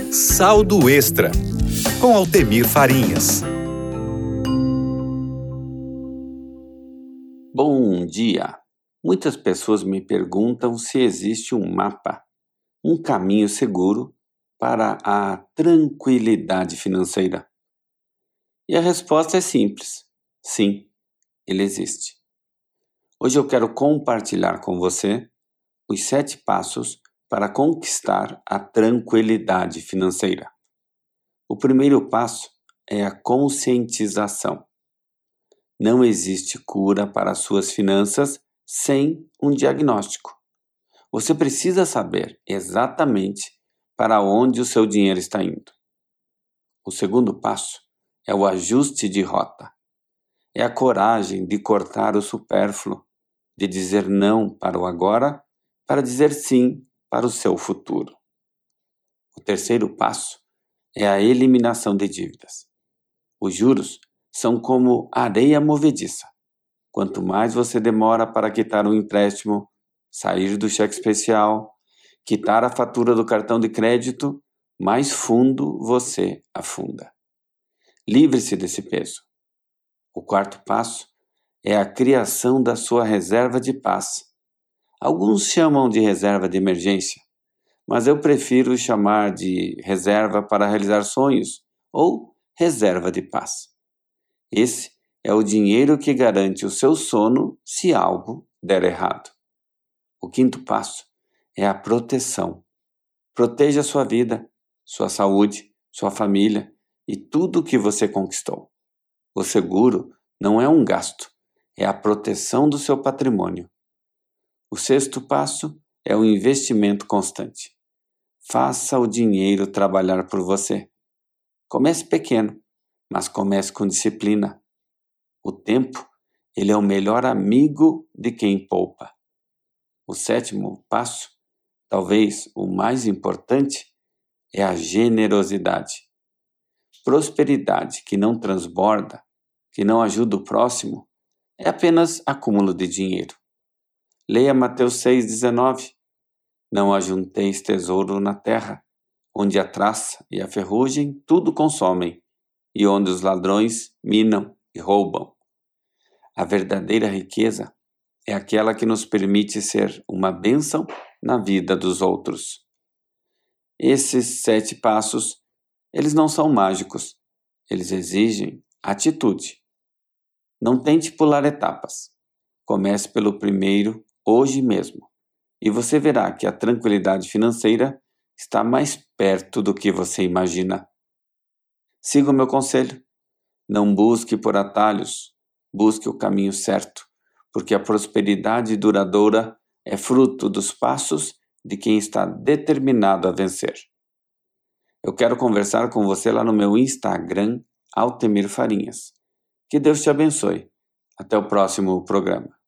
Saldo Extra, com Altemir Farinhas. Bom dia! Muitas pessoas me perguntam se existe um mapa, um caminho seguro para a tranquilidade financeira. E a resposta é simples: sim, ele existe. Hoje eu quero compartilhar com você os 7 passos para conquistar a tranquilidade financeira. O primeiro passo é a conscientização. Não existe cura para as suas finanças sem um diagnóstico. Você precisa saber exatamente para onde o seu dinheiro está indo. O segundo passo é o ajuste de rota. É a coragem de cortar o supérfluo, de dizer não para o agora, para dizer sim para o seu futuro. O terceiro passo é a eliminação de dívidas. Os juros são como areia movediça. Quanto mais você demora para quitar um empréstimo, sair do cheque especial, quitar a fatura do cartão de crédito, mais fundo você afunda. Livre-se desse peso. O quarto passo é a criação da sua reserva de paz. Alguns chamam de reserva de emergência, mas eu prefiro chamar de reserva para realizar sonhos ou reserva de paz. Esse é o dinheiro que garante o seu sono se algo der errado. O quinto passo é a proteção. Proteja sua vida, sua saúde, sua família e tudo o que você conquistou. O seguro não é um gasto, é a proteção do seu patrimônio. O sexto passo é o investimento constante. Faça o dinheiro trabalhar por você. Comece pequeno, mas comece com disciplina. O tempo, ele é o melhor amigo de quem poupa. O sétimo passo, talvez o mais importante, é a generosidade. Prosperidade que não transborda, que não ajuda o próximo, é apenas acúmulo de dinheiro. Leia Mateus 6,19. Não ajunteis tesouro na terra, onde a traça e a ferrugem tudo consomem, e onde os ladrões minam e roubam. A verdadeira riqueza é aquela que nos permite ser uma bênção na vida dos outros. Esses 7 passos, eles não são mágicos, eles exigem atitude. Não tente pular etapas. Comece pelo primeiro hoje mesmo, e você verá que a tranquilidade financeira está mais perto do que você imagina. Siga o meu conselho. Não busque por atalhos, busque o caminho certo, porque a prosperidade duradoura é fruto dos passos de quem está determinado a vencer. Eu quero conversar com você lá no meu Instagram, Altemir Farinhas. Que Deus te abençoe. Até o próximo programa.